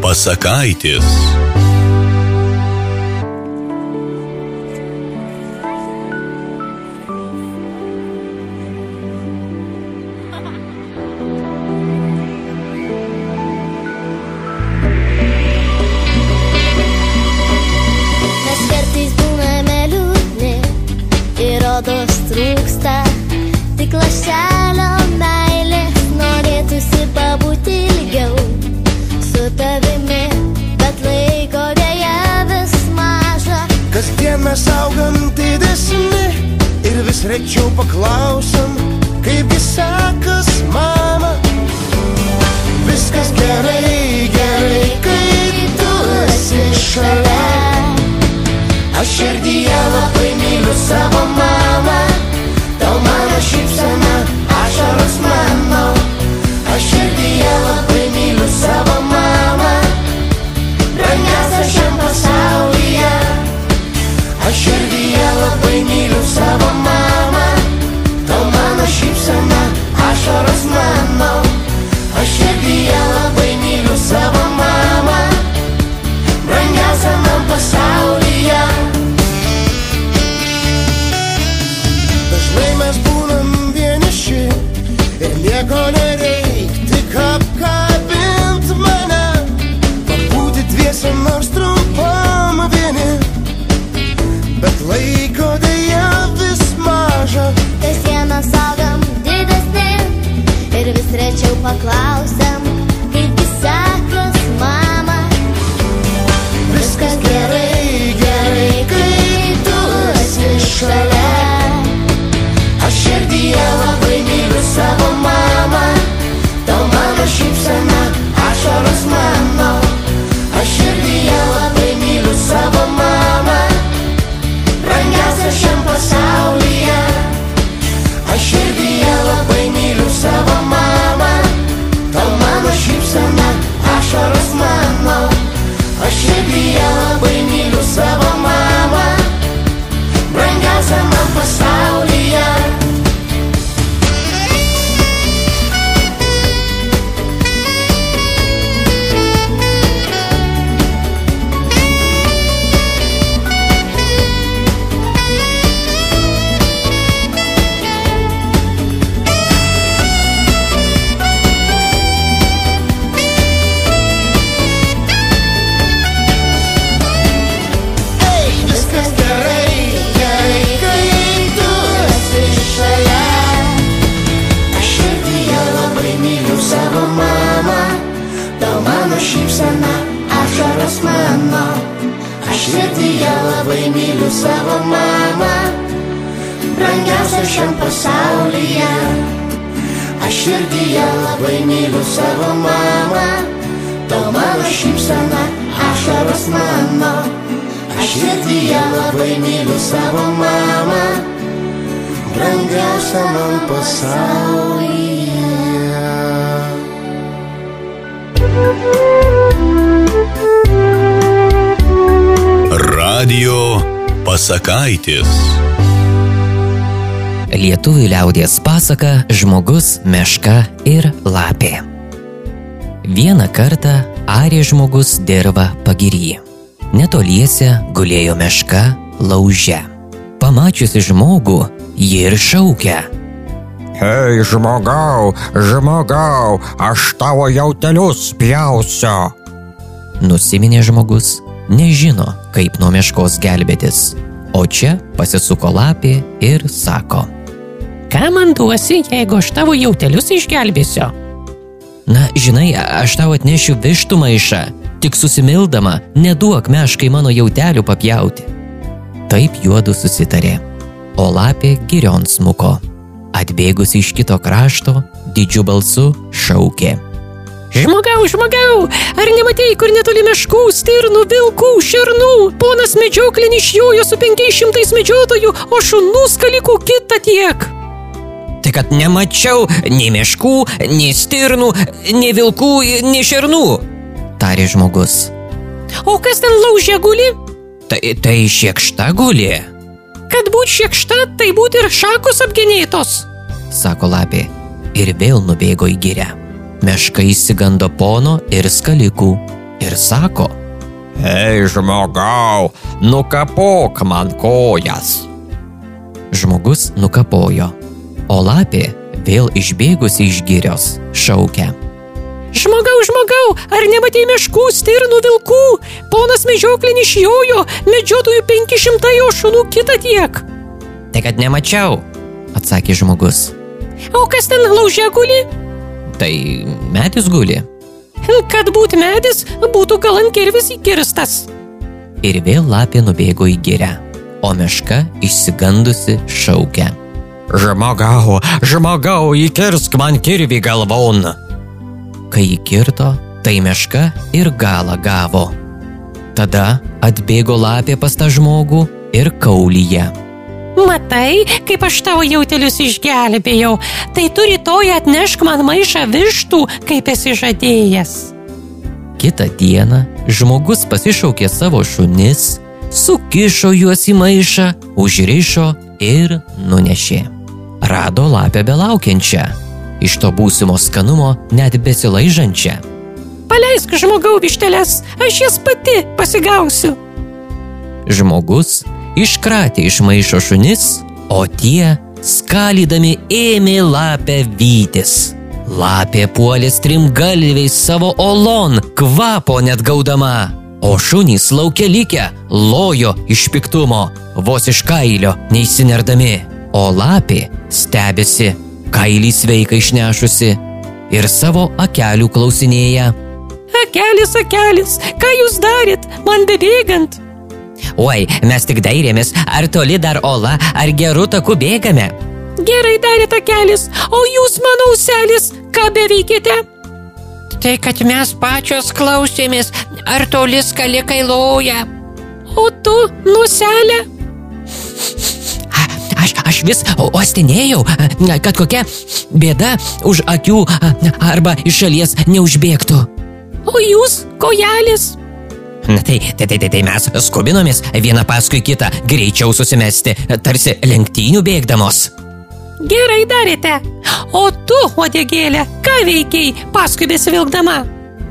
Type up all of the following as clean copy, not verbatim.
Pasakaitis. Trūksta tik lašelio meilės, norėtųsi pabūti ilgiau su tavimi, bet laiko deja vis maža. Kasdien mes augam didesni ir vis rečiau paklausam, kaipgi sekas, mama. Viskas gerai, gerai, kai tu esi šalia. Aš širdyje labai myliu savo mamą. Tau mano šypsena, ašaros mano. Aš širdyje labai myliu savo mamą, brangiausia šiam pasaulyje. Aš širdyje labai myliu savo mamą. Tau mano šypsena, ašaros mano. Aš širdyje labai myliu savo mamą, brangiausia man pasaulyje. Dažnai mes būnam vieniši ir nieko nereik, tik apkabint mane, pabūti dviese nors trumpam vieni, bet laiko deja vis maža. Kasdieną augam didesni ir vis rečiau paklausam, kaipgi sekas, mama. Viskas gerai, gerai, kai tu esi šalia. Aš širdyje labai myliu savo mamą. Tau mano šypsena, ašaros mano. Aš širdyje labai myliu savo mamą, brangiausia šiam pasaulyje. Aš širdyje labai myliu savo mamą. Tau mano šypsena, ašaros mano. Aš širdyje labai myliu savo mamą, brangiausia man pasaulyje. Šypsena, ašaros mano. Aš širdyje labai myliu savo mamą, brangiausia šiam pasaulyje. Aš širdyje labai myliu savo mamą. Tau mano šypsena, ašaros mano. Aš širdyje labai myliu savo mamą, brangiausia man pasaulyje. Radio Pasakaitis. Lietuvių liaudies pasaka Žmogus, meška ir lapė. Vieną kartą arė žmogus dirvą pagirį. Netoliese gulėjo meška lauže. Pamačiusi žmogų, ji ir šaukia: Hei, žmogau, žmogau, aš tavo jautelius pjausiu. Nusiminė žmogus, nežino, kaip nuo meškos gelbėtis. O čia pasisuko lapė ir sako: Ką man duosi, jeigu aš tavo jautelius išgelbėsiu? Na, žinai, aš tau atnešiu vištų maišą, tik susimildama, neduok meškai mano jautelių papjauti. Taip juodu susitarė, o lapė girion smuko. Atbėgusi iš kito krašto, didžiu balsu šaukė: Žmogau, žmogau, ar nematei, kur netoli meškų, stirnų, vilkų, šernų? Ponas medžioklinis išjojo su 500 medžiotojų, o šunų skalikų kita tiek. Tai kad nemačiau nei meškų, nei stirnų, nei vilkų, nei šernų, tarė žmogus. O kas ten lauže guli? Tai šiekšta guli. Kad būt šiekšta, tai būt ir šakos apgenėtos, sako lapė ir vėl nubėgo į girią. Meška išsigando pono ir skalikų. ir sako: Ei, žmogau, nukapok man kojas. Žmogus nukapojo, o lapė vėl išbėgusi iš girios šaukia: Žmogau, ar nematei meškų, stirnų, vilkų? Ponas medžioklinis jojo, medžiotojų 500, o šunų kita tiek. Tai kad nemačiau, atsakė žmogus. O kas ten lauže guli? Tai medis guli. Kad būt medis, būtų gal ant kirvis įkirstas. Ir vėl lapė nubėgo į girę, o meška išsigandusi šaukia: Žmogau, įkirsk man kirvį galvon. Kai įkirto, tai meška ir galą gavo. Tada atbėgo lapė pas tą žmogų ir kaulyje. Matai, kaip aš tavo jautelius išgelbėjau, tai tu rytoj atnešk man maišą vištų, kaip esi žadėjęs. Kitą dieną žmogus pasišaukė savo šunis, sukišo juos į maišą, užrišo ir nunešė. Rado lapę belaukiančią, iš to būsimo skanumo net besilaižančią. Paleisk, žmogau, višteles, aš jas pati pasigausiu. Žmogus iškratė iš maišo šunis, o tie, skalydami, ėmė lapę vytis. Lapė puolė strimgalviais savo olon, kvapo net gaudama, o šunys lauke likę lojo iš piktumo, vos iš kailio neišsinerdami. O lapė stebisi, kailį sveiką išnešusi, ir savo akelių klausinėja: Akelis, ką jūs darėt, man bebėgant? Oi, mes tik dairėmės, ar toli dar ola, ar gerų takų bėgame. Gerai darėt, akelis, o jūs, mano auselis, ką beveikėte? Tai kad mes pačios klausėmės, ar toli skalikai loja. O tu, nuselė? Aš vis ostinėjau, kad kokia bėda už akių arba iš šalies neužbėgtų. O jūs, kojelis? Tai mes skubinomės vieną paskui kitą greičiau susimesti, tarsi lenktynių bėgdamos. Gerai darėte. O tu, uodegėlė, ką veikiai paskui besivilkdama?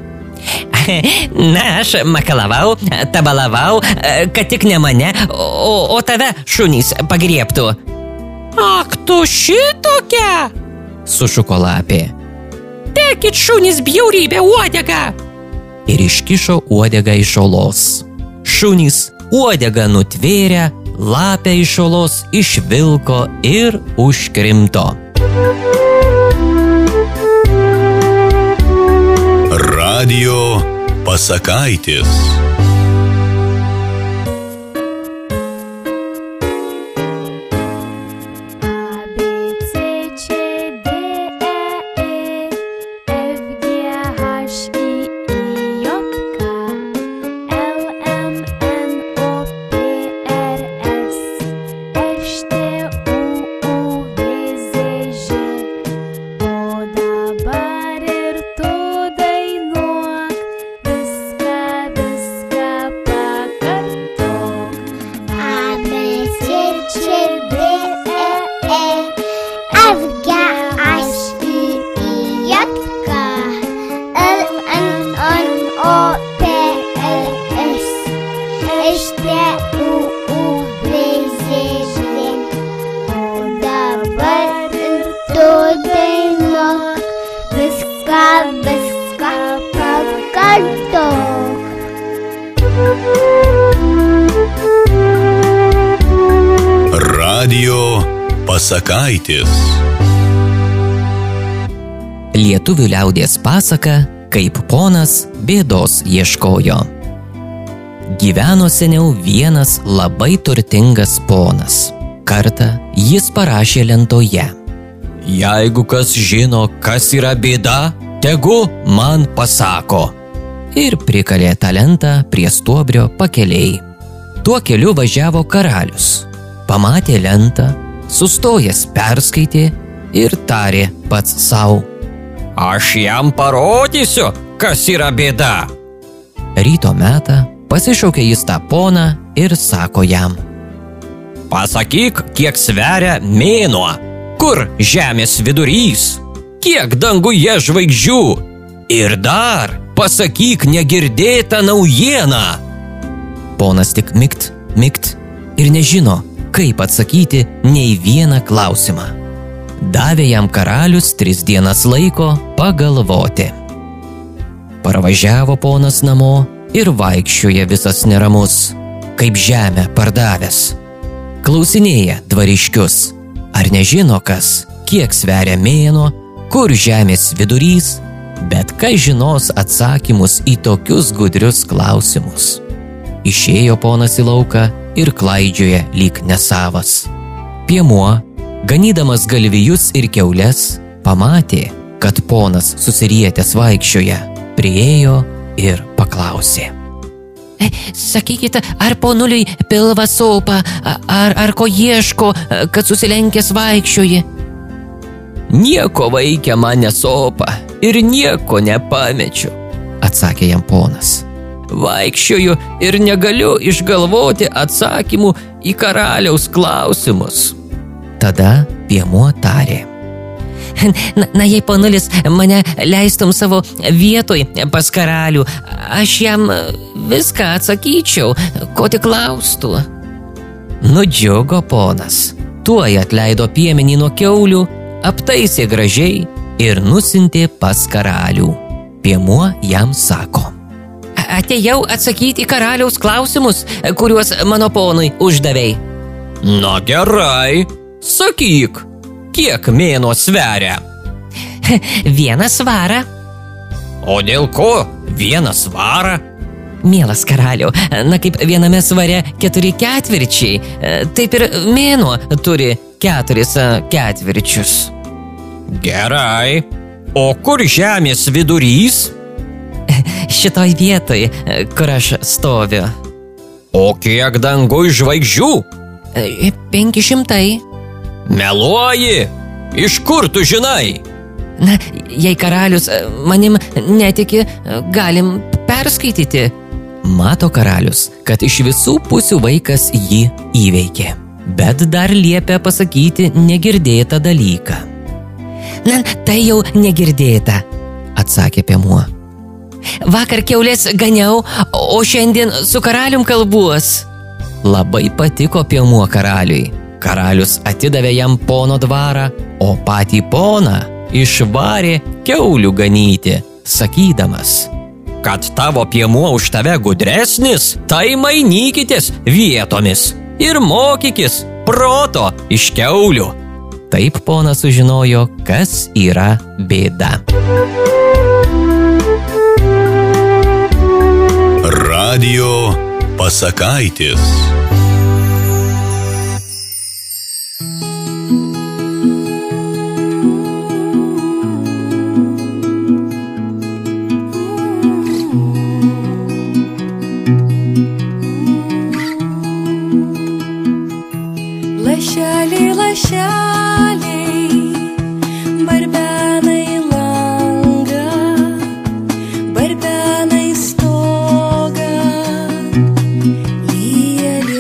Na, aš makalavau, tabalavau, kad tik ne mane, o tave šunys pagriebtų. Ak, tu šitokia? Sušuko lapė. Tekit, šunys, bjaurybė, uodega! Ir iškišo uodegą iš olos. Šunys uodegą nutvėrė, lapę iš olos išvilko ir užkrimto. Radio Pasakaitis. Radio Pasakaitis. Lietuvių liaudies pasaka, kaip ponas bėdos ieškojo. Gyveno seniau vienas labai turtingas ponas. Kartą jis parašė lentoje: Jeigu kas žino, kas yra bėda, tegu man pasako. Ir prikalė tą lentą prie stuobrio pakelėj. Tuo keliu važiavo karalius. Pamatė lentą, sustojęs perskaitė ir tarė pats sau: Aš jam parodysiu, kas yra bėda. Ryto metą pasišaukė jis tą poną ir sako jam: Pasakyk, kiek sveria mėnuo, kur žemės vidurys, kiek danguje žvaigždžių ir dar pasakyk negirdėtą naujieną. Ponas tik mikt ir nežino, kaip atsakyti nei vieną klausimą. Davė jam karalius 3 dienas laiko pagalvoti. Parvažiavo ponas namo ir vaikščioja visas neramus, kaip žemę pardavęs. Klausinėja dvariškius, ar nežino kas, kiek sveria mėnuo, kur žemės vidurys, bet kas žinos atsakymus į tokius gudrius klausimus. Išėjo ponas į lauką ir klaidžioja lyg nesavas. Piemuo, ganydamas galvijus ir kiaules, pamatė, kad ponas susirietęs vaikščioja, priėjo ir paklausė. Sakykite, ar ponuliui pilva sopa, ar ko ieško, kad susilenkęs vaikščioji? Nieko vaikia man nesopa ir nieko nepamečiu, atsakė jam ponas. Vaikščioju ir negaliu išgalvoti atsakymų į karaliaus klausimus. Tada piemuo tarė. Na, jei ponulis mane leistum savo vietoj pas karalių, aš jam viską atsakyčiau, ko tik klaustų. Nudžiugo ponas, tuoj atleido piemenį nuo kiaulių, aptaisė gražiai ir nusintė pas karalių. Piemuo jam sako. Atėjau atsakyti į karaliaus klausimus, kuriuos mano ponui uždavei. Na gerai, sakyk, kiek mėnuo sveria? 1 svarą. O dėl ko 1 svarą? Mielas karaliau, na kaip viename svare 4 ketvirčiai, taip ir mėnuo turi 4 ketvirčius. Gerai, o kur žemės vidurys? Šitoj vietoj, kur aš stoviu. O kiek dangui žvaigždžių? 500. Meluoji, iš kur tu žinai? Na, jei karalius manim netiki, galim perskaityti. Mato karalius, kad iš visų pusių vaikas jį įveikė, bet dar liepia pasakyti negirdėtą dalyką. Na, tai jau negirdėta, atsakė piemuo. Vakar kiaulės ganiau, o šiandien su karalium kalbuos. Labai patiko piemuo karaliui. Karalius atidavė jam pono dvarą, o patį poną išvarė kiaulių ganyti, sakydamas. Kad tavo piemuo už tave gudresnis, tai mainykitės vietomis ir mokykis proto iš kiaulių. Taip ponas sužinojo, kas yra bėda. Radio Pasakaitis. Lašeliai, lašeliai, barbena į langą, barbena į stogą, lyja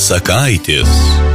pasakaitis.